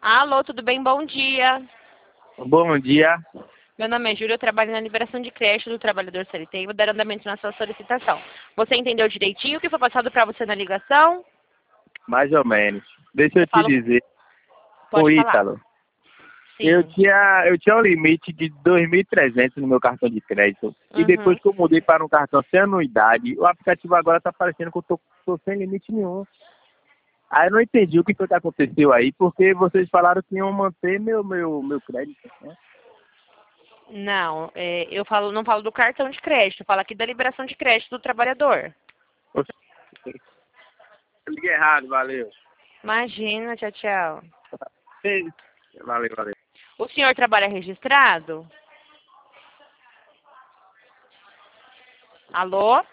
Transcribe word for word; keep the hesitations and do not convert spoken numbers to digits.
Alô, tudo bem? Bom dia. Bom dia. Meu nome é Júlia, eu trabalho na liberação de creche do trabalhador C L T e vou dar andamento na sua solicitação. Você entendeu direitinho o que foi passado para você na ligação? Mais ou menos. Deixa eu Eu te falo, dizer, o pode falar. Ítalo, eu Sim. tinha, eu tinha um limite de dois mil e trezentos no meu cartão de crédito. E depois Uhum. que eu mudei para um cartão sem anuidade, o aplicativo agora está parecendo que eu tô, tô sem limite nenhum. Aí eu não entendi o que foi que aconteceu aí, porque vocês falaram que iam manter meu, meu, meu crédito, né? Não, é, eu falo, não falo do cartão de crédito, eu falo aqui da liberação de crédito do trabalhador. Oxe, eu liguei errado, valeu. Imagina, tchau, tchau. Valeu, valeu. O senhor trabalha registrado? Alô?